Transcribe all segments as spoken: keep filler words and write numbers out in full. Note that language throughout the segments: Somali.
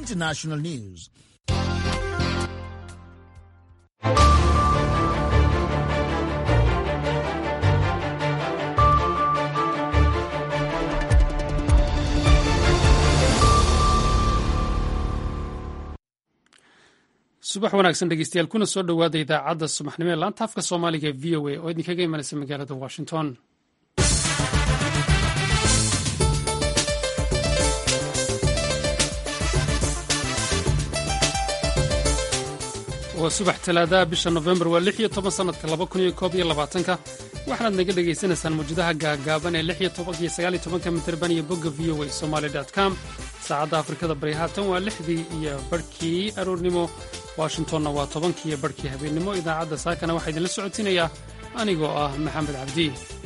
international news. subax wanaagsan dhegeystayaal kuna soo dhowaada idaacadda subaxnimo ee laanta afka soomaaliga v o a oo idinkaga imanaysa magaalada washington. waa subax talaadaha bisha nofembar waa lix iyo toban sanadka laba kun iyo koob iyo labaatanka waxaanaad naga dhegaysanaysaan mawjadaha gaagaaban ee lix iyo tobanka iyo sagaal iyo tobanka mitirban iyo bogga v o a somaly dot com. saacadda afrikada bari haatan waa lixdii iyo barhkii aroornimo, washingtonna waa tobankii iyo barhkii habeennimo. idaacadda saakana waxaa idinla socodsiinayaa anigoo ah maxamed cabdi.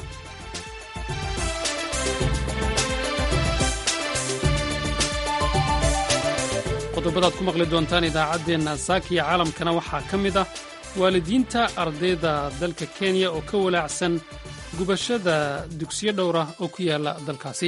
qodobadaad ku maqli doontaan idaacaddeenna saaka iyo caalamkana waxaa ka mid ah waalidiinta ardayda dalka kenya oo ka walaacsan gubashada dugsiyo dhowra oo ku yaala dalkaasi.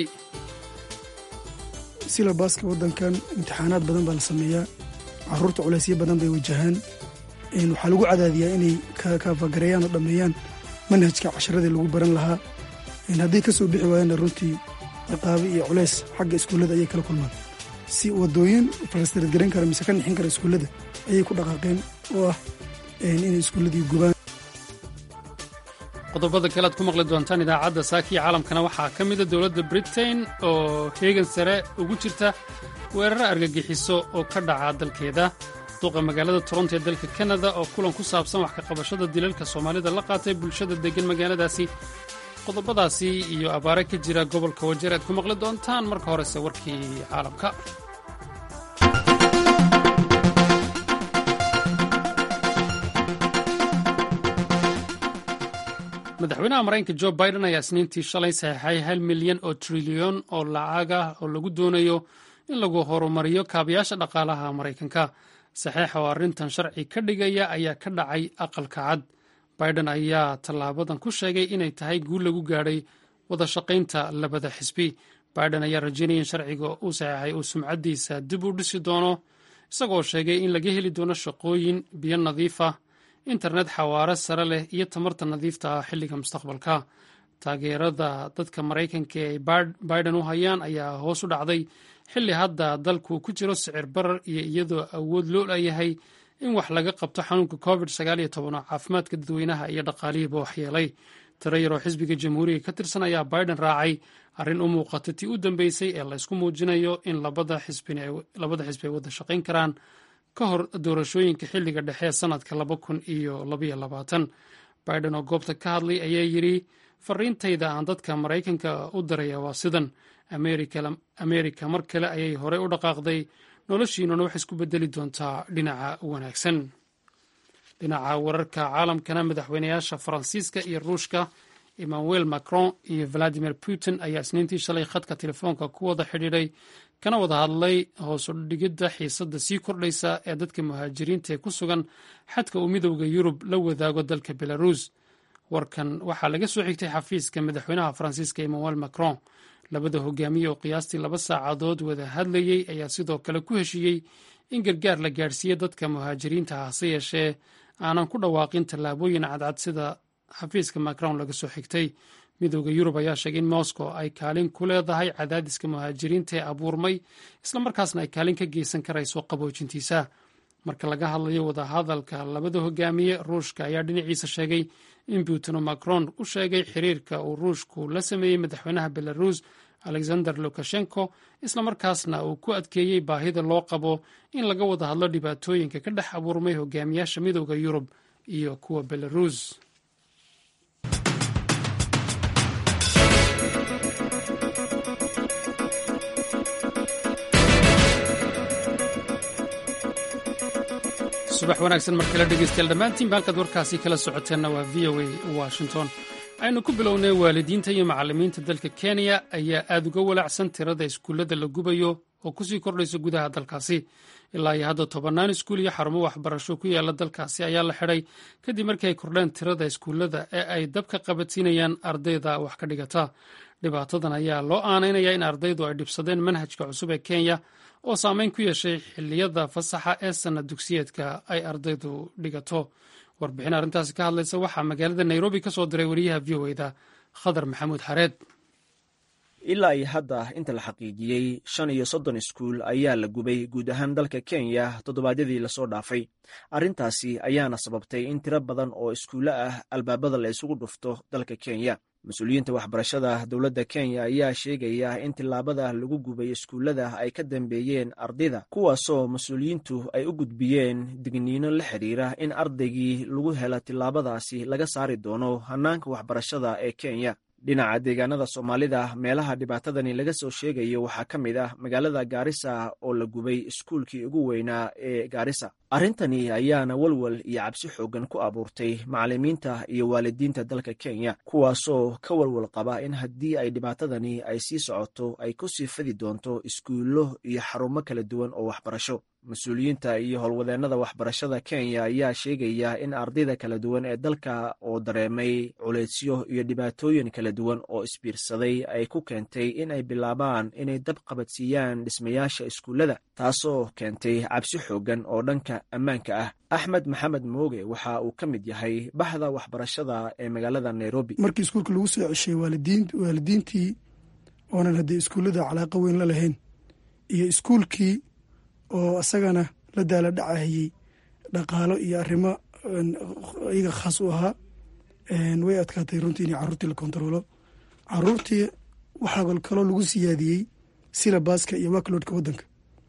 silabaska waddankan imtixaanaad badan baa la sameeyaa, carruurta culaysyo badan bay wajahaan. waxaa lagu cadaadiyaa inay kaafagarayaan oo dhammeeyaan manhajka casharadii lagu baran lahaa. hadday ka soo bixi waayaanna runtii ciqaabe iyo culays xagga iskuullada ayay kala kulmaan. si waddooyin falastarad garan kara mise ka nixin kara iskuullada ayay ku dhaqaaqeen oo ah inay iskuulladii gubaan. qodobada kale aad ku maqli doontaan idaacadda saakiya caalamkana waxaa ka mida dowladda britain oo heegan sare ugu jirta weeraro argagixiso oo ka dhaca dalkeeda. duqa magaalada toronto ee dalka kanada oo kulan ku saabsan wax ka qabashada dilalka soomaalida la qaatay bulshada deggan magaaladaasi. qodobadaasi iyo abaare ka jira gobolka wajeer aad ku maqli doontaan. marka horese warkii caalamka. madaxweynaha maraykanka jo biden ayaa isniintii shalay saxeexay hal milyan oo trilyan oo lacag ah oo lagu doonayo in lagu horumariyo kaabayaasha dhaqaalaha maraykanka. saxeexa oo arrintan sharci ka dhigaya ayaa ka dhacay aqalka cad. biden ayaa tallaabadan ku sheegay inay tahay guul lagu gaadhay wada shaqaynta labada xisbi. biden ayaa rajaynaya in sharciga uu saxeexay uu sumcaddiisa dib u dhisi doono, isagoo sheegay in laga heli doono shaqooyin, biyo nadiif ah, internet xawaare sare leh iyo tamarta nadiifta ah xilliga mustaqbalka. taageerada dadka maraykanka ee biden u hayaan ayaa hoos u dhacday xilli hadda dalku ku jiro sicir barar iyo iyadoo awood loo leeyahay in wax laga qabto xanuunka covid sagaal iyo toban oo caafimaadka dadweynaha iyo dhaqaalihiiba waxyeelay. tiro yaroo xisbiga jamhuuriga ka tirsan ayaa biden raacay, arrin u muuqata tii u dambeysay ee la ysku muujinayo in labada xisbi ay wada shaqayn karaan ka hor doorashooyinka xilliga dhexe sanadka laba kun iyo labaiyo labaatan. biden oo goobta ka hadlay ayaa yidhi, fariintayda aan dadka maraykanka u daraya waa sidan, ameerika mar kale ayay horey u dhaqaaqday, noloshiinuna waxay isku bedeli doontaa dhinaca wanaagsan. dhinaca wararka caalamkana madaxweynayaasha faransiiska iyo ruushka emmanuel macron iyo valadimir putin ayaa isniintii shalay khadka telefoonka ku wada xidhiidhay kana wada hadlay hoos u dhigidda xiisadda sii kordhaysa ee dadka muhaajiriinta ee ku sugan xadka uu midowda yurub la wadaago dalka belarus. warkan waxaa laga soo xigtay xafiiska madaxweynaha faransiiska emmanuel macron. labada hogaamiye oo qiyaastii laba saacadood wada hadlayey ayaa sidoo kale ku heshiiyey in gargaar la gaadhsiiye dadka muhaajiriinta ah, hase yeeshee aanan ku dhawaaqin tallaabooyin cadcad sida xafiiska macron laga soo xigtay. midowda yurub ayaa sheegay in moscow ay kaalin ku leedahay cadaadiska muhaajiriinta ee abuurmay, islamarkaasna ay kaalin ka geysan karayso qaboojintiisa. marka laga hadlayo wadahadalka labada hogaamiye, ruushka ayaa dhinaciisa sheegay in putin oo macron u sheegay xiriirka uu ruushku la sameeyey madaxweynaha belarus alexander lukashenko, islamarkaasna uu ku adkeeyey baahida loo qabo in laga wada hadlo dhibaatooyinka ka dhex abuurmay hogaamiyaasha midowda yurub iyo kuwa belarus. subax wanaagsan markala dhegeystayaal dhammaantiinba halkaad warkaasi kala socoteenna waa v o a washington. aynu ku bilownay waalidiinta iyo macallimiinta dalka kenya ayaa aad uga walaacsan tirada iskuullada la gubayo oo kusii kordhaysa gudaha dalkaasi. ilaa iyo hadda tobannaan iskuul iyo xarumo waxbarasho ku yaala dalkaasi ayaa la xidhay kadib markii ay kordheen tirada iskuullada ee ay dabka qabadsiinayaan ardayda wax ka dhigata. dhibaatadan ayaa loo aanaynayaa in ardaydu ay dhibsadeen manhajka cusub ee kenya oo saameyn ku yeeshay xilliyada fasaxa ee sanad dugsiyeedka ay ardaydu dhigato. warbixin arrintaasi ka hadlaysa waxaa magaalada nairobi ka soo diray wariyaha v o eda khadar maxamuud xareed. ilaa iyo hadda inta la xaqiijiyey shan iyo soddon iskuul ayaa la gubay guud ahaan dalka kenya toddobaadyadii lasoo dhaafay. arrintaasi ayaana sababtay in tiro badan oo iskuulo ah albaabada la isugu dhufto dalka kenya. mas-uuliyiinta waxbarashada dowladda kenya ayaa sheegaya in tillaabada lagu gubay iskuullada ay ka dambeeyeen ardayda, kuwaasoo mas-uuliyiintu ay u gudbiyeen digniino la xidhiira in ardaygii lagu hela tillaabadaasi laga saari doono hannaanka waxbarashada ee kenya. dhinaca deegaanada soomaalida meelaha dhibaatadani laga soo sheegayo waxaa ka mid ah magaalada gaarisa oo la gubay iskuulkii ugu weynaa ee gaarisa. arrintani ayaana walwal iyo cabsi xoogan ku abuurtay macallimiinta iyo waalidiinta dalka kenya, kuwaasoo ka walwal qaba in haddii ay dhibaatadani ay sii socoto ay ku sii fidi doonto iskuullo iyo xarumo kala duwan oo waxbarasho. mas-uuliyiinta iyo howlwadeennada waxbarashada kenya ayaa sheegaya in ardayda kala duwan ee dalka oo dareemay culeysyo iyo dhibaatooyin kala duwan oo isbiirsaday ay ku keentay in ay bilaabaan inay dab qabadsiiyaan dhismayaasha iskuullada, taasoo keentay cabsi xoogan oo dhanka ammaanka ah. axmed maxamed mooge waxa uu ka mid yahay baxda waxbarashada ee magaalada nairobi. markii iskuulka lagu soo ceshay waalidiintii oonan haddii iskuullada calaaqa weyn la lahayn iyo iskuulkii oo isagana la daala dhacahayey dhaqaalo iyo arrimo iyaga khaas u ahaa, way adkaatay runtii in carruurtii la kontaroolo. carruurtii waxaa kaloo lagu siyaadiyey silabaska iyo workloadka waddanka.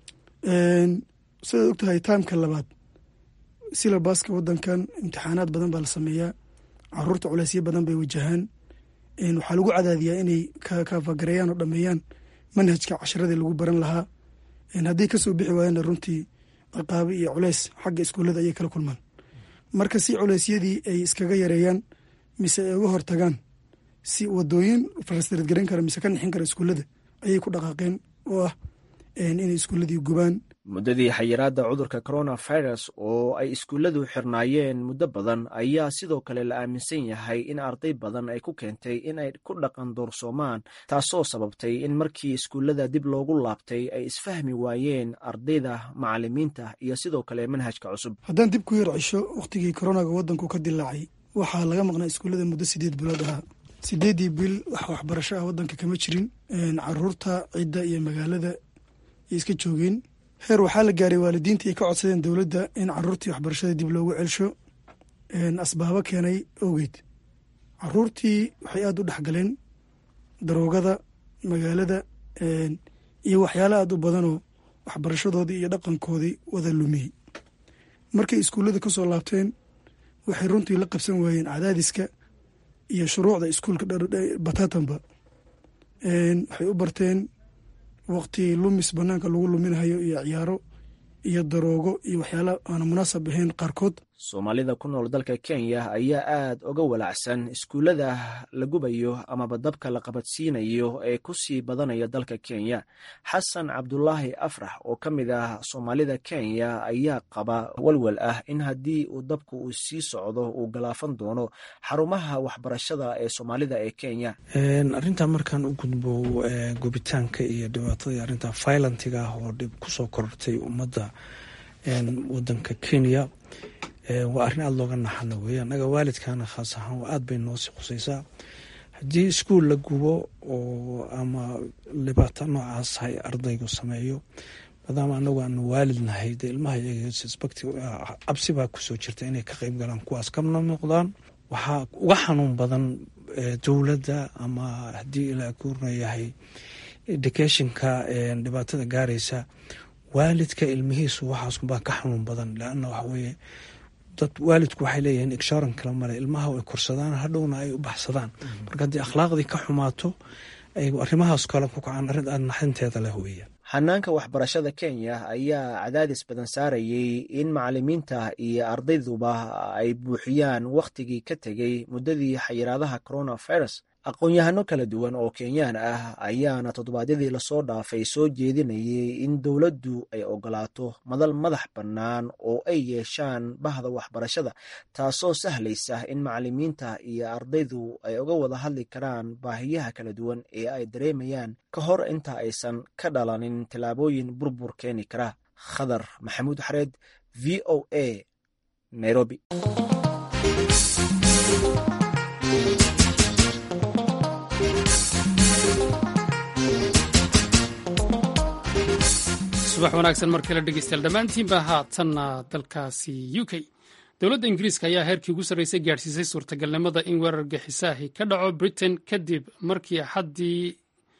sidaad og tahay taimka labaad silabaska waddankan imtixaanaad badan baa la sameeyaa, carruurta culeysyo badan bay wajahaan. waxaa lagu cadaadiyaa inay kafagareeyaan oo dhameeyaan manhajka casharadii lagu baran lahaa. haddii kasoo bixi waayana runtii ciqaabo iyo culeys xagga iskuullada ayay kala kulmaan. marka si culeysyadii ay iskaga yareeyaan mise ay uga hortagaan, si wadooyin farastarad garan kara mise ka nixin kara iskuullada ayay ku dhaqaaqeen oo ah inay iskuulladii gubaan. muddadii xayiraadda cudurka coronavirus oo ay iskuulladu xirnaayeen muddo badan ayaa sidoo kale la aaminsan yahay in arday badan ay ku keentay in ay ku dhaqan doorsoomaan, taasoo sababtay in markii iskuullada dib loogu laabtay ay isfahmi waayeen ardayda, macallimiinta iyo sidoo kale manhajka cusub. haddaan dib ku yar cisho wakhtigii koronaga waddanku ka dilaacay waxaa laga maqnaa iskuullada muddo sideed bilood ahaa. sideeddii bil wax waxbarasho ah waddanka kama jirin. caruurta cidda iyo magaalada ay iska joogeen. heer waxaa la gaaray waalidiintii ay ka codsadeen dowladda in carruurtii waxbarashada dib loogu celsho asbaabo keenay awgeed. carruurtii waxay aada u dhexgaleen daroogada magaalada iyo waxyaala aada u badanoo waxbarashadoodii iyo dhaqankoodii wada lumiyey. markay iskuullada ka soo laabteen waxay runtii la qabsan waayeen cadaadiska iyo shuruucda iskuulka batatanba. waxay u barteen waqti lumis banaanka lagu luminahayo iyo ciyaaro iyo daroogo iyo waxyaala aana munaasab ahayn qaarkood. soomaalida ku nool dalka kenya ayaa aad uga walacsan iskuullada la gubayo amaba dabka la qabadsiinayo ee ku sii badanaya dalka kenya. xasan cabdulaahi afrax oo ka mid ah soomaalida kenya ayaa qaba walwal ah in haddii uu dabku uu sii socdo uu galaafan doono xarumaha waxbarashada ee soomaalida ee kenya. arrintaa markaan u gudbo gubitaanka iyo dhibaatada arrinta violentiga ah oo dhib kusoo korortay ummadda wadanka kenya waa arrin aada looga naxano weeye. annaga waalidkaana khaas ahaan waa aada bay noosii khusaysaa. haddii iskuul la gubo oo ama dhibaato noocaas hay ardaygu sameeyo, maadaama anagu aanu waalid nahay dee ilmaha iyaga cabsi baa kusoo jirta inay ka qeyb galaan kuwaas kamna noqdaan. waxaa uga xanuun badan dowladda ama haddii ilaa guurna yahay educationka dhibaatada gaaraysa, waalidka ilmihiisu waxaasbaa ka xanuun badan. laanna waxa weeye dad waalidku waxay leeyihiin igsharan kala male, ilmaha ay korsadaan hadhowna ay u baxsadaan. marka haddii akhlaaqdii ka xumaato ay arrimahaas kale ku kacaan, arrin aad naxinteeda leh weeyaan. hanaanka waxbarashada kenya ayaa cadaadis badan saarayay in macallimiinta iyo ardayduba ay buuxiyaan wakhtigii ka tegey muddadii xayiraadaha coronavirus. aqoon-yahano kala duwan oo kenyaan ah ayaana toddobaadyadii lasoo dhaafay soo jeedinayay in dowladdu ay ogolaato madal madax bannaan oo ay yeeshaan bahda waxbarashada, taasoo sahlaysa in macallimiinta iyo ardaydu ay uga wada hadli karaan baahiyaha kala duwan ee ay dareemayaan ka hor inta aysan ka dhalanin tallaabooyin burbur keeni kara. khadar maxamuud xareed, v o a, nairobi. subax wanaagsan markale dhegeystayaal dhammaantiinba haatanna dalkaasi u k dowladda ingiriiska ayaa heerkii ugu sarreysay gaadhsiisay suurtagalnimada in weerar gixisaahi ka dhaco britain kadib markii axaddii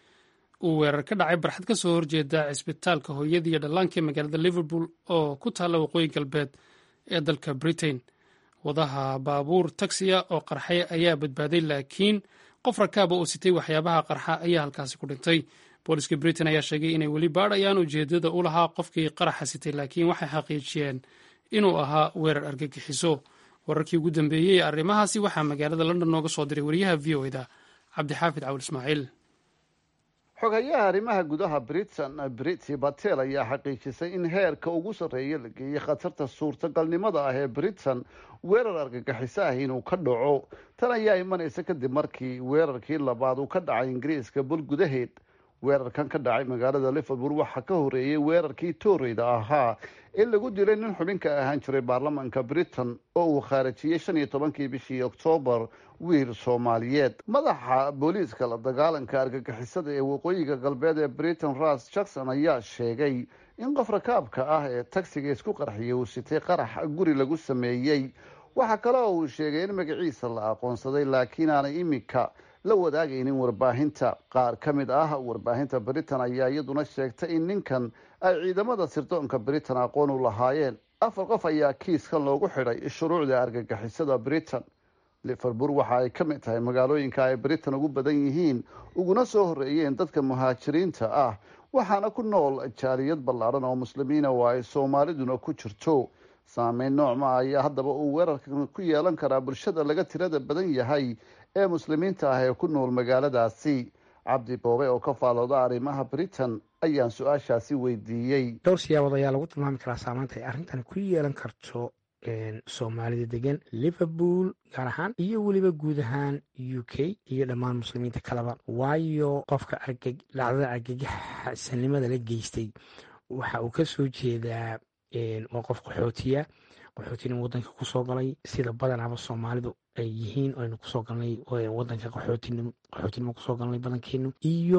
uu weerar ka dhacay barxad ka soo horjeeda cisbitaalka hooyadii iyo dhallaanka ee magaalada liverpool oo ku taalla waqooyi galbeed ee dalka britain. wadaha baabuur taksiya oo qarxay ayaa badbaaday, laakiin qof rakaaba oo sitay waxyaabaha qarxa ayaa halkaasi ku dhintay. booliska britain ayaa sheegay inay weli baadhayaan ujeedada u lahaa qofkii qaraxa sitay, laakiin waxay xaqiijiyeen inuu ahaa weerar argagixiso. wararkii ugu dambeeyey ee arrimahaasi waxaa magaalada london nooga soo diray wariyaha v o eda cabdixaafid cawil ismaaciil. xogayaha arrimaha gudaha britain briti batel ayaa xaqiijisay in heerka ugu sarreeya la geeyey khatarta suurtagalnimada ah ee britain weerar argagixiso ah inuu ka dhaco. tan ayaa imanaysa kadib markii weerarkii labaad uu ka dhacay ingiriiska bul gudaheed. weerarkan ka dhacay magaalada liverpool waxaa ka horeeyey weerarkii tooreyda ahaa in lagu dilay nin xubin ka ahaan jiray baarlamaanka britain oo uu khaarajiyey shan iyo tobankii bishii oktoobar wiil soomaaliyeed. madaxa booliiska la dagaalanka argagixisada ee waqooyiga galbeed ee britain ras jackson ayaa sheegay in qof rakaabka ah ee tagsiga isku qarxiyay uu sitay qarax guri lagu sameeyey. waxaa kale oo uu sheegay in magaciisa la aqoonsaday laakiin aanay imika la wadaagaynin warbaahinta. qaar ka mid ah warbaahinta britain ayaa iyaduna sheegtay in ninkan ay ciidamada sirdoonka britain aqoon u lahaayeen. afar qof ayaa kiiskan loogu xidhay shuruucda argagixisada britain. liverpool waxa ay ka mid tahay magaalooyinka ay britain ugu badan yihiin uguna soo horeeyeen dadka muhaajiriinta ah, waxaana ku nool jaaliyad ballaadhan oo muslimiina oo ay soomaaliduna ku jirto. saameyn noocma ayaa haddaba uu weerarkan ku yeelan karaa bulshada laga tirada badan yahay ee muslimiinta ah ee ku nool magaaladaasi. cabdi boobe oo ka faalooda arrimaha britain ayaan su-aashaasi weydiiyey. dhowr siyaabood ayaa lagu tilmaami karaa saamaynta ay arrintan ku yeelan karto soomaalida degan liverpool gaar ahaan iyo weliba guud ahaan u k iyo dhammaan muslimiinta kaleba. waayo qofka dhacdada argagaxsanimada la geystay waxa uu ka soo jeedaa waa qof qaxootiya qaxootina wadanka kusoo galay sida badanaaba soomaalidu ay yihiin aynu kusoo galnay wadanka qaxootinimo qaxootinimo kusoo galnay badankeenu. iyo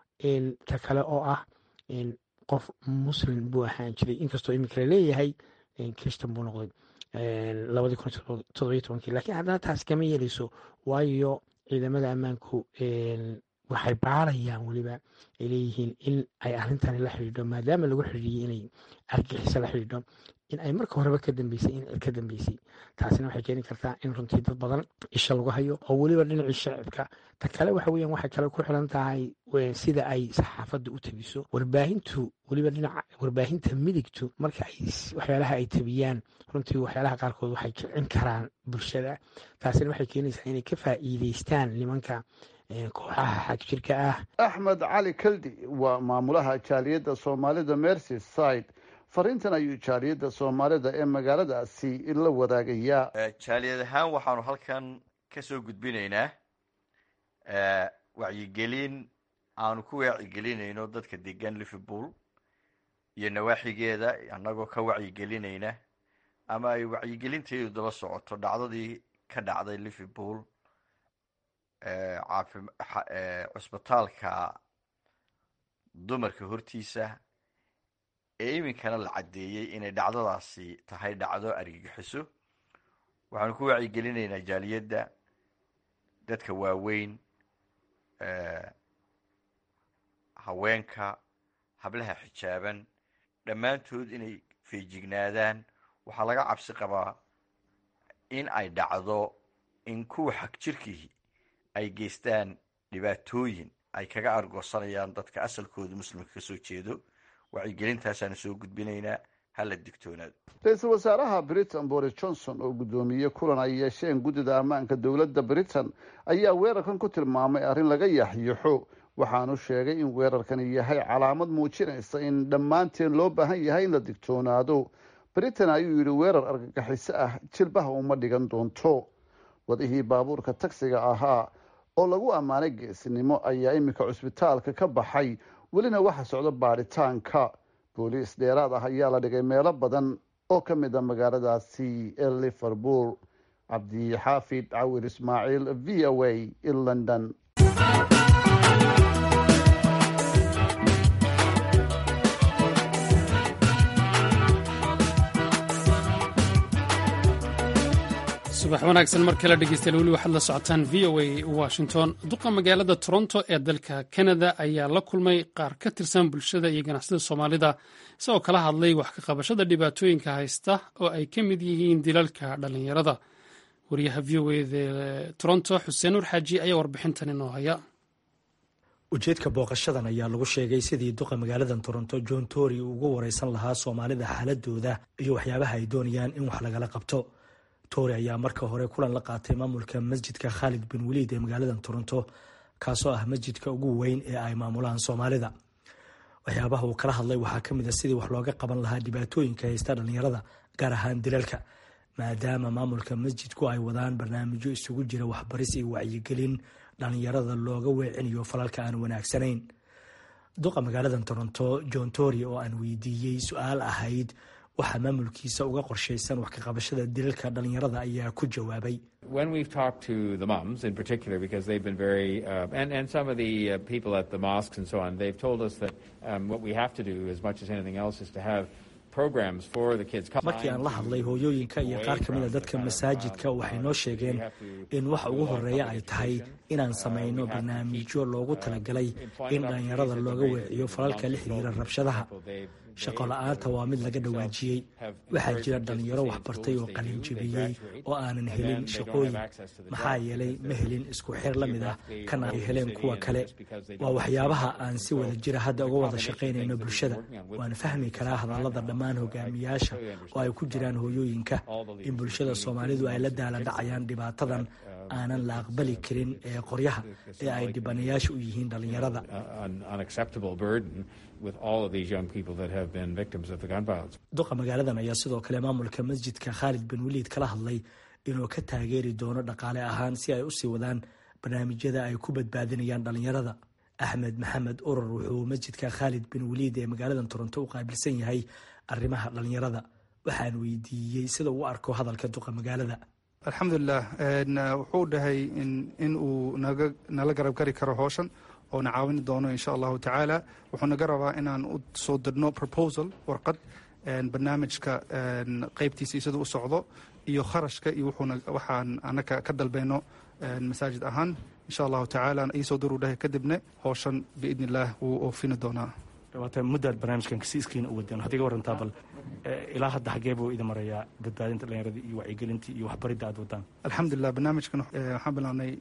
ta kale oo ah qof muslim buu ahaan jiray, inkastoo imika la leeyahay christan buu noqday labadii kun toddobiyo tobankii, laakiin haddana taas kama yeelayso waayo ciidamada ammaanku waxay baarayaan weliba ay leeyihiin in ay arrintani la xidhiidho maadaama lagu xidhiidhiyey inay argagixiso la xidhiidho in ay marka horeba ka dambeysay in ka dambeysay. taasina waxay keeni kartaa in runtii dad badan isha lagu hayo oo weliba dhinacii shacibka. ta kale waxa weeyaan waxay kale ku xiran tahay sida ay saxaafadda u tabiso warbaahintu, weliba dhinaca warbaahinta midigtu marka ay waxyaalaha ay tabiyaan runtii waxyaalaha qaarkood waxay kicin karaan bulshada. taasina waxay keenaysaa inay ka faa'iideystaan nimanka kooxaha xagjirka ah. axmed cali kaldi waa maamulaha jaaliyadda soomaalida merseyside. fariintan ayuu jaaliyadda soomaalida ee magaaladaasi la wadaagayaa. jaaliyad ahaan waxaanu halkan ka soo gudbinaynaa wacyigelin aanu ku wacyigelinayno dadka degan liverpool iyo nawaaxigeeda, annagoo ka wacyigelinayna ama ay wacyigelinteedu daba socoto dhacdadii ka dhacday liverpool cusbitaalka dumarka hortiisa ee iminkana la caddeeyey inay dhacdadaasi tahay dhacdo argagixiso. waxaanu ku wacyigelinaynaa jaaliyadda dadka waaweyn, haweenka, hablaha xijaaban, dhammaantood inay feejignaadaan. waxaa laga cabsi qabaa in ay dhacdo in kuwa xag jirkii ay geystaan dhibaatooyin ay kaga argoosanayaan dadka asalkooda muslimka kasoo jeedo. wacyigelintaasaanu soo gudbinaynaa. hala digtoonaado. ra-iisul wasaaraha britain boris johnson oo guddoomiyey kulan ay yeesheen guddida ammaanka dowladda britain ayaa weerarkan ku tilmaamay arrin laga yaxyaxo waxaanu sheegay in weerarkani yahay calaamad muujinaysa in dhammaanteen loo baahan yahay in la digtoonaado. britain ayuu yidhi weerar argagixiso ah jilbaha uma dhigan doonto. wadihii baabuurka tagsiga ahaa oo lagu ammaanay geesinimo ayaa iminka cusbitaalka ka baxay, welina waxa socdo baadhitaanka. booliis dheeraad ah ayaa la dhigay meelo badan oo ka mid a magaaladaasi ee liverpool. cabdixaafid cawir ismaaciil, v o a in london. subax wanaagsan mar kale dhegeystayaal, weli waxaad la socotaan v o a washington. duqa magaalada toronto ee dalka canada ayaa la kulmay qaar ka tirsan bulshada iyo ganacsada soomaalida isagoo kala hadlay wax ka qabashada dhibaatooyinka haysta oo ay ka mid yihiin dilalka dhalinyarada. wariyaha v o a de toronto xuseen nuur xaaji ayaa warbixintan inoo haya. ujeedka booqashadan ayaa lagu sheegay sidii duqa magaalada toronto john tory uu uga wareysan lahaa soomaalida xaaladooda iyo waxyaabaha ay doonayaan in wax lagala qabto. tory ayaa marka hore kulan la qaatay maamulka masjidka khaalid bin waliid ee magaalada toronto, kaasoo ah masjidka ugu weyn ee ay maamulaan soomaalida. waxyaabaha uu kala hadlay waxaa ka mid a sidii wax looga qaban lahaa dhibaatooyinka haysta dhalinyarada, gaar ahaan dilalka, maadaama maamulka masjidku ay wadaan barnaamijyo isugu jira waxbaris iyo wacyigelin dhalinyarada looga weecinayo falalka aan wanaagsanayn. duqa magaalada toronto john tory oo aan weydiiyey su-aal ahayd waxaa maamulkiisa uga qorshaysan wax ka qabashada dilalka dhalinyarada ayaa ku jawaabay. When we've talked to the mums in particular, because they've been very, uh, and, and some of the uh, people at the mosques and so on, they've told us that um, what we have to do as much as anything else is to have programs for the kids. markii aan la hadlay hooyooyinka iyo qaar ka mid a dadka masaajidka waxay noo sheegeen in waxa ugu horeeya ay tahay inaan samayno barnaamijyo loogu talagalay in dhalinyarada looga weeciyo falalka la xiriira rabshadaha. shaqo la-aanta waa mid laga dhawaajiyey. waxaa jira dhalinyaro waxbartay oo qalinjabiyey oo aanan helin shaqooyin, maxaa yeelay ma helin isku xir la mid ah kan ay heleen kuwa kale. waa waxyaabaha aan si wada jira hadda uga wada shaqaynayno bulshada. waan fahmi karaa hadallada dhammaan hogaamiyaasha oo ay ku jiraan hooyooyinka in bulshada soomaalidu ay la daala dhacayaan dhibaatadan aanan la aqbali karin ee qoryaha ee ay dhibanayaasha u yihiin dhalinyarada. duqa magaaladan ayaa sidoo kale maamulka masjidka khaalid bin waliid kala hadlay inuu ka taageeri doono dhaqaale ahaan si ay usii wadaan barnaamijyada ay ku badbaadinayaan dhalinyarada. axmed maxamed urur wuxuu masjidka khaalid bin waliid ee magaalada toronto u qaabilsan yahay arrimaha dhalinyarada. waxaan weydiiyey sida uu arko hadalka duqa magaalada. alxamdulilah, wuxuu dhahay in uu nala garab gari karo howshan oo na caawini doono insha allahu tacaala. wuxuu naga rabaa inaan u soo dirno proposal, warqad barnaamijka qeybtiisa sida u socdo iyo kharashka iyo waxaan anaka ka dalbayno masaajid ahaan insha allahu tacaala iisoo diruu dhahay. kadibna howshan biidni illaah wuu oofini doonaa. dhawaata muddaad barnaamijkan kasiiskiina u wadeen, waxaad iga warantaa bal ilaa hadda xagee buu idin marayaa badbaadinta dhalinyarada iyo wacyigelintii iyo waxbaridda aad wadaan? alxamdulilah, barnaamijkan waxaan bilaabnay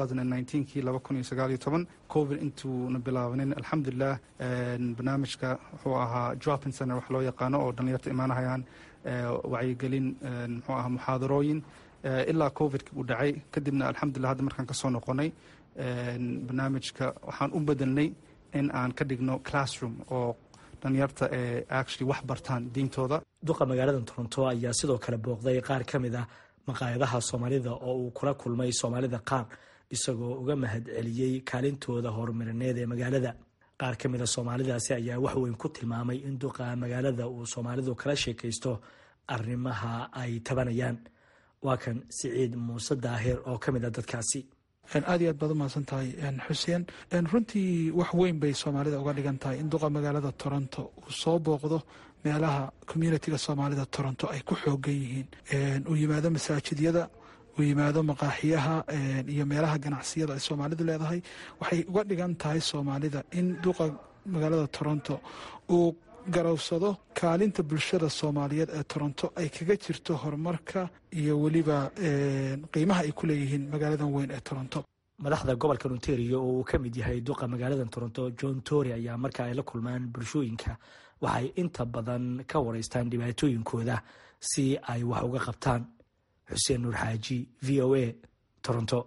kii laba kun iyo sagaal iyo toban covid intuuna bilaabanin. alxamdulilah, barnaamijka wuxuu ahaa dropping center wax loo yaqaano oo dhalinyarta imaanahayaan wacyigelin, muxuu ahaa muxaadarooyin ilaa covidka uu dhacay. kadibna alxamdulilah hadda markaan kasoo noqonay barnaamijka waxaan u bedelnay in aan ka dhigno classroom oo dhalinyarta ee actually wax bartaan diintooda. duqa magaalada toronto ayaa sidoo kale booqday qaar ka mid ah maqaayadaha soomaalida oo uu kula kulmay soomaalida qaar, isagoo uga mahad celiyey kaalintooda horumarineed ee magaalada. qaar ka mid a soomaalidaasi ayaa wax weyn ku tilmaamay in duqa magaalada uu soomaalidu kala sheekaysto arrimaha ay tabanayaan. waa kan siciid muuse daahir oo ka mid a dadkaasi. aad iyo aad baad umahadsan tahay xuseen. runtii wax weyn bay soomaalida uga dhigan tahay in duqa magaalada toronto uu soo booqdo meelaha communitiga soomaalida toronto ay ku xoogan yihiin. uu yimaado masaajidyada, uu yimaado maqaaxiyaha iyo meelaha ganacsiyada ay soomaalidu leedahay. waxay uga dhigan tahay soomaalida in duqa magaalada toronto uu garowsado kaalinta bulshada soomaaliyeed ee toronto ay kaga jirto horumarka iyo weliba qiimaha ay ku leeyihiin magaaladan weyn ee toronto. madaxda gobolka ontario oo uu ka mid yahay duqa magaalada toronto john tory ayaa marka ay la kulmaan bulshooyinka waxay inta badan ka wareystaan dhibaatooyinkooda si ay wax uga qabtaan. xuseen nuur xaaji, v o a, Toronto.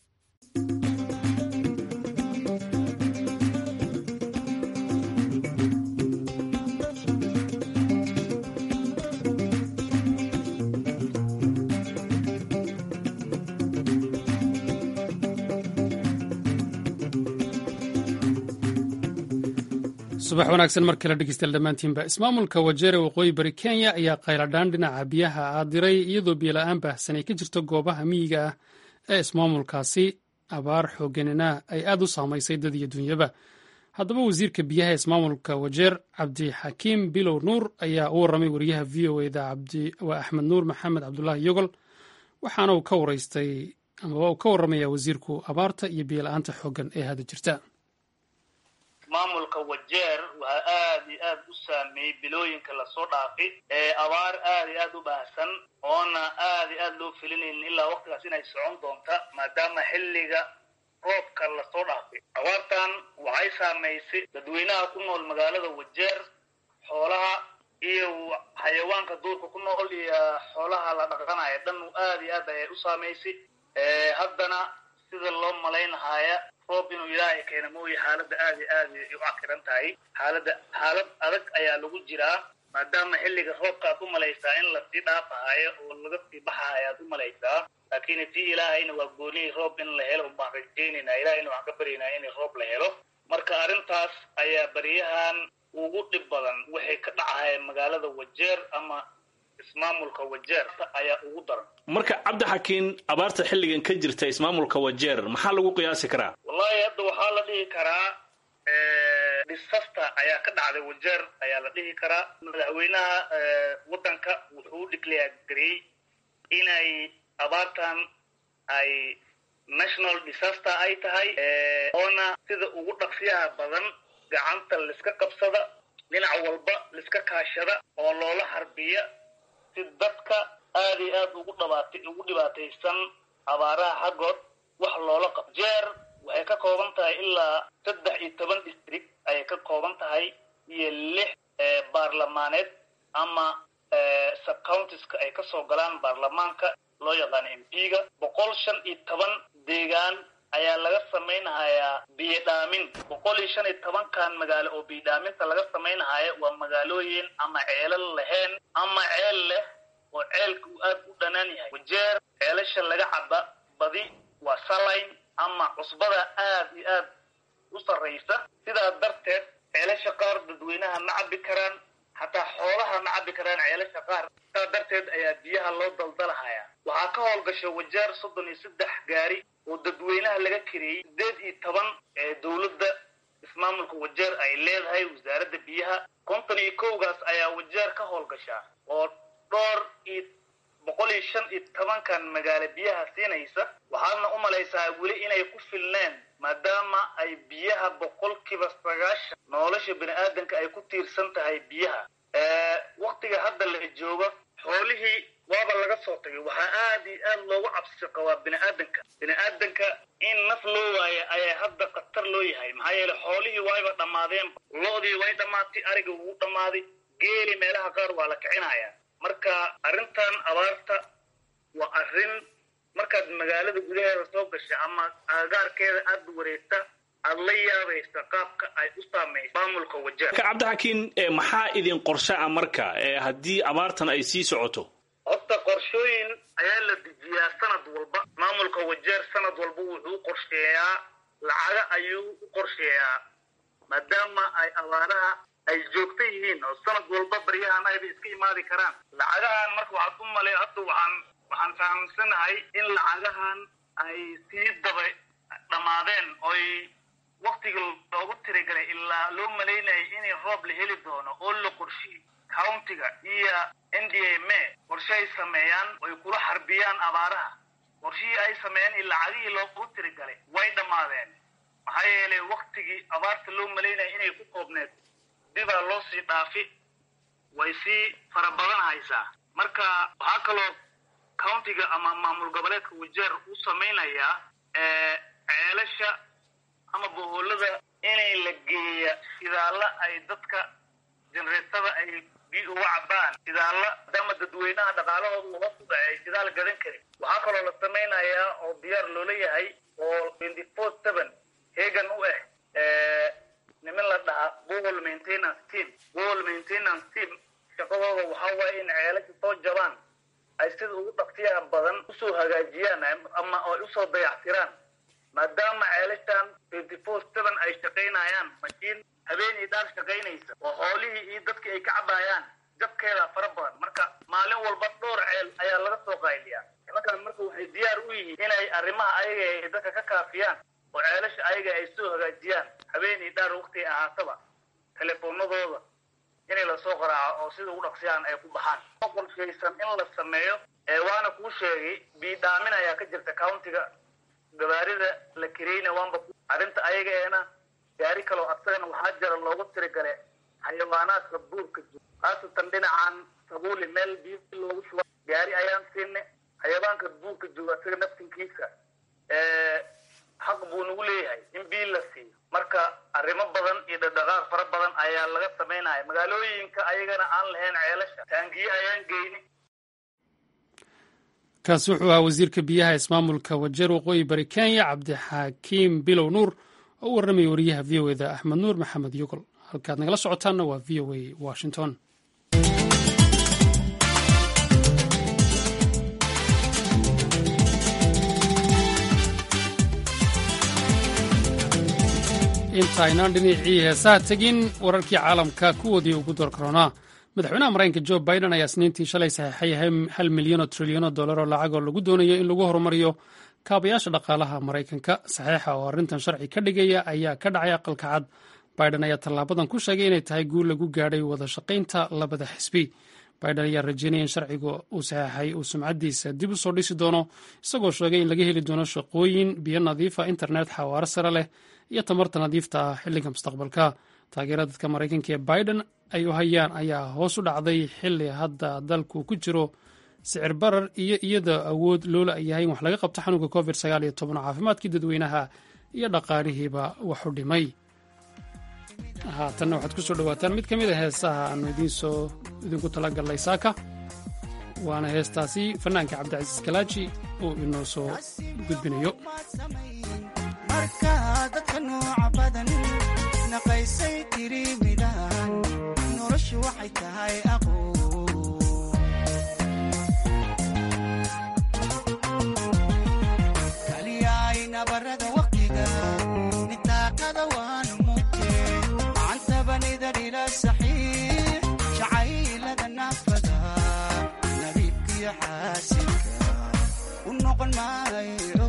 subax wanaagsan mar kale dhegeystayaal dhammaantiinba. ismaamulka Wajir ee waqooyi bari Kenya ayaa qayladhaan dhinaca biyaha aadiray iyadoo biyo la'aan baahsan ay ka jirto goobaha miyiga ah ee ismaamulkaasi. abaar xooganina ay aad u saamaysay dad iyo dunyaba. haddaba wasiirka biyaha ee ismaamulka Wajir Cabdixakiim Bilow Nuur ayaa u warramay wariyaha v o a da waa Axmed Nuur Maxamed Cabdullaahi Yogol, waxaana uu ka waraystay ama uu ka warramaya wasiirku abaarta iyo biyo la'aanta xoogan ee hadda jirta. maamulka Wajir waa aad iyo aad u saameeyay bilooyinka la soo dhaafay ee abaar aad iyo aad u baahsan oona aad iyo aad loo filinaynin ilaa waqtigaas inay socon doonta maadaama xilliga roobka la soo dhaafay. abaartan waxay saameysay dadweynaha ku nool magaalada Wajir, xoolaha iyo xayawaanka duurka ku nool iyo xoolaha la dhaqanayo dhan aad iyo aad ayay u saameysay. ee haddana sida loo malaynayo roob inuu ilaahay keeno mooye xaaladda aad iyo aad u cakiran tahay. xaaladda xaalad adag ayaa lagu jiraa maadaama xilliga roobka aad u malaysaa in lasii dhaafahayo oo laga sii baxahayo aad u malaysaa, laakiin tii ilaahayna waa gooniyey roob in la helo baan rajaynayna. ilaahayna waxaan ka baryaynaa in roob la helo. marka arrintaas ayaa baryahan ugu dhib badan waxay ka dhacahayeen magaalada Wajir ama ismaamulka Wajir ayaa ugu daran. marka Cabdixakiin, abaarta xilligan ka jirta ismaamulka Wajir maxaa lagu qiyaasi karaa? wallahi hadda waxaa la dhihi karaa ee disaster ayaa ka dhacday Wajir ayaa la dhihi karaa. madaxweynaha wadanka wuxuu declare gareeyay inay abaartan ay national disaster ay tahay oona sida ugu dhaqsiyaha badan gacanta la iska qabsada, dhinac walba la iska kaashada oo loola harbiya si dadka aad iyo aad ugu dhawaatay ugu dhibaataysan abaaraha xaggood wax loola qabto. Jeer waxay ka kooban tahay ilaa saddex iyo toban district ayay ka kooban tahay iyo lix baarlamaaneed ama sub-counties-ka ay ka soo galaan baarlamaanka loo yaqaan M P-ga. boqol shan iyo toban deegaan ayaa laga samaynayaa biyo dhaamin. boqol iyo shan iyo tobankan magaalo oo biyo dhaaminta laga samaynayo waa magaalooyin ama ceelal lahayn ama ceel leh oo ceelku aad u dhanaan yahay. Wajeer ceelasha laga caba badi waa saline ama cusbada aad iyo aad u sarreysa. sidaa darteed ceelasha qaar dadweynaha ma cabi karaan, hataa xoolaha ma cabi karaan ceelasha qaar. sidaa darteed ayaa biyaha loo daldalahayaa. waxaa ka howlgasha Wajeer soddon iyo saddex gaari oo dadweynaha laga kiriyey. sideed iyo toban ee dowladda ismaamulka Wajeer ay leedahay wasaaradda biyaha. konton iyo kowgaas ayaa Wajeer ka howlgasha oo dhowr iyo boqol iyo shan iyo tobankan magaalo biyaha siinaysa. waxaadna u malaysaa weli inay ku filneen maadaama ay biyaha boqolkiiba sagaashan nolosha bini'aadanka ay ku tiirsan tahay biyaha. waqtiga hadda la joogo xoolihii waaba laga soo tagay. waxaa aad iyo aad loogu cabsi qabaa bini'aadanka bini'aadanka in naf loo waayo ayaa hadda khatar loo yahay. maxaa yeele xoolihii wayba dhammaadeen, lo'dii way dhammaatay, ariga wuu dhammaaday, geeli meelaha qaar waa la kicinayaa. marka arrintan abaarta waa arrin markaad magaalada gudaheeda soo gasha ama aagaarkeeda aad wareegta aad la yaabaysa qaabka ay u saamaysa maamulka Wajeer. Cabdixakiin, maxaa idin qorshe ah marka haddii abaartan ay sii socoto? horta qorshooyin ayaa la dejiyaa sanad walba. maamulka Wajeer sanad walba wuxuu qorsheeyaa lacaga ayuu u qorsheeyaa maadaama ay abaaraha ay joogto yihiin oo sanad walba baryahan ayba iska imaadi karaan. lacagahan marka waxaad u malay hadda waxaan waxaan fahamsanahay in lacagahan ay sii daba dhammaadeen oy waqtiga loogu tirigalay ilaa loo malaynayay inay roob la heli doono oo la qorshiyey. countiga iyo N D M A qorshe ay sameeyaan oy kula xarbiyaan abaaraha. qorshihii ay sameeyeen in lacagihii loogu tirigalay way dhammaadeen. maxaa yeelay waqtigii abaarta loo malaynayay inay ku koobneed dibaa loo sii dhaafi way sii fara badan haysaa. marka waxaa kaloo countiga ama maamul goboleedka Wajeer u samaynayaa ceelasha ama boholada inay la geeya sidaala ay dadka jeneratada ay biyo uga cabaan shidaalla maadaama dadweynaha dhaqaalahooda uga sudacay shidaal gadan karin. waxaa kaloo la samaynayaa oo diyaar loola yahay oo twenty four seven heegan u ah niman la dhaha bowl maintenance team. bowl maintenance team shaqadooda waxaa waaye in ceelasha soo jabaan ay sida ugu dhaqsiyaha badan usoo hagaajiyaan ama ay usoo dayactiraan, maadaama ceelashan twenty four seven ay shaqaynayaan mashiin habeenii dhaar shaqaynaysa oo xoolihii iyo dadkii ay ka cabayaan jabkeeda fara badan. marka maalin walba dhowr ceel ayaa laga soo qayliyaa. nimankan marka waxay diyaar u yihiin inay arrimaha ayaga ay dadka ka kaafiyaan oo ceelasha ayaga ay soo hagaajiyaan habeenii dhaar waqti ahaataba telefoonadooda inay lasoo qaraaco oo sida ugu dhaqsiyaan ay ku baxaan. qorsaysan in la sameeyo waana kuu sheegay biidhaamin ayaa ka jirta countiga gabaarida la kireyna waanba arrinta ayageena gaari kaloo asagana waxaa jira loogu tirigale xayawaanaadka buurka jiro khaasatan dhinacan sabuuli meel biyo loogu shuba gaari ayaan siinay. xayawaanka buurka jooga asaga naftinkiisa xaq buu nagu leeyahay in biyo la siiyo. marka arrimo badan iyo dhaqdhaqaaq fara badan ayaa laga samaynaya magaalooyinka ayagana aan lahayn ceelasha taangiye ayaan geyni. kaasi wuxuu ahaa wasiirka biyaha ismaamulka Wajeer waqooyi bari Kenya Cabdixakiim Bilow Nuur oo u warramay wariyaha V O A da Axmed Nuur Maxamed Yogol. halkaad nagala socotaanna waa V O A Washington. intaynaan dhinacii heesaha tegin wararkii caalamka kuwoodii ugu door karoonaa. madaxweynaha maraykanka Joe Biden ayaa isniintii shalay saxeexay hal milyan oo trilyan oo dollar oo lacag oo lagu doonayo in lagu horumariyo kaabayaasha dhaqaalaha maraykanka. saxeexa oo arrintan sharci ka dhigaya ayaa ka dhacay aqalka cad. Biden ayaa tallaabadan ku sheegay inay tahay guul lagu gaadhay wada shaqaynta labada xisbi. Biden ayaa rajeynaya in sharciga uu saxeexay uu sumcadiisa dib u soo dhisi doono, isagoo sheegay in laga heli doono shaqooyin, biyo nadiifa, internet xawaare sare leh iyo tamarta nadiifta ah xilliga mustaqbalka. taageerada dadka maraykanka ee Biden ay u hayaan ayaa hoos u dhacday xilli hadda dalku ku jiro sicir barar iyo iyada awood loola yahay in wax laga qabto xanuunka covid sagaal iyo toban caafimaadkii dadweynaha iyo dhaqaalihiiba wax u dhimay. haatanna waxaad ku soo dhawaataan mid ka mid a heesaha aanu idinsoo idinku talagalnay saaka, waana heestaasi fanaanka cabdicasiis kalaaji oo inoo soo gudbinayo. naqaysay tiri midaan noloshu waxay tahay aqoon kaliyaay nabarada waqtiga nitaaqada waanu mugtee macantabanida dhila saxiix jacaylada naafada nabiibkiyo xaasinka u noqon maayo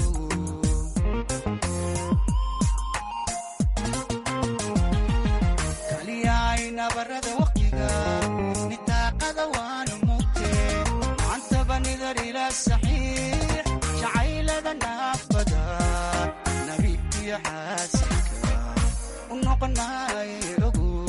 nabarada waqtiga nitaaqada waanu mugtee macantabanidar ila saxiix jacaylada naafada nabiibkiyo xaasinka u noqon maayo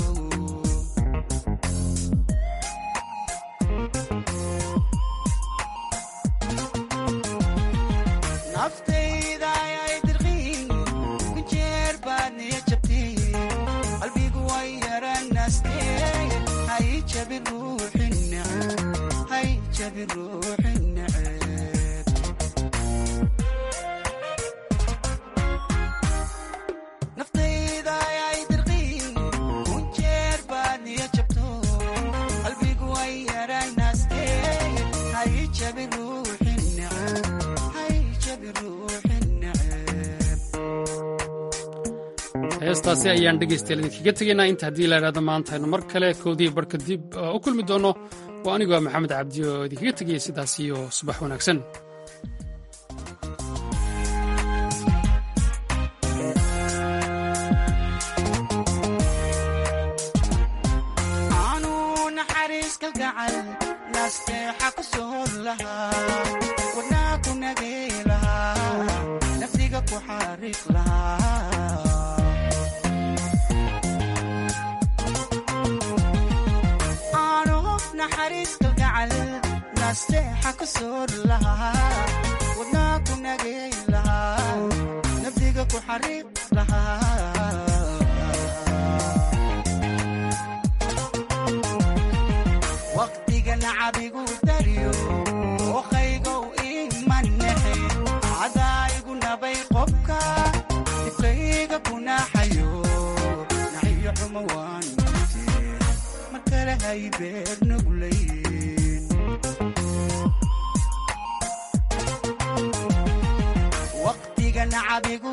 naftayda ayay dirqiin ku jeer baad niya jabtiin qalbigu way yaranastee hay jabi ruuxi neceb hay jabi ruuxi neceb naftayda ayay dirqiin ku jeer baad niya jabto qalbigu way yaranastee hay jabi ruuxi neceb hay jabi ruuxi neceb. heestaasi ayaan dhegaystayaal idinkaga tegaynaa inta haddii la idhahdo maanta aynu mar kale koodii barhka dib u kulmi doono. waa anigoo maxamed cabdi oo idinkaga tegaya sidaas iyo subax wanaagsan. aanu naxariis kalgacal nasteexa ku soor lahaa wadnaa ku nagay lahaa nafsiga ku xariiq lahaa naxariis kalgacal nasteexa ku soor lahaa wadnaa ku nagay lahaa nafsiga ku xariiq lahaa nacabigu dariyo oqaygow imannexe cadaayigu nabay qobka dibkayga kunaxayo naxiyo xumo waan mutee mar kale hay beer nuglayn waqtiga nacabigu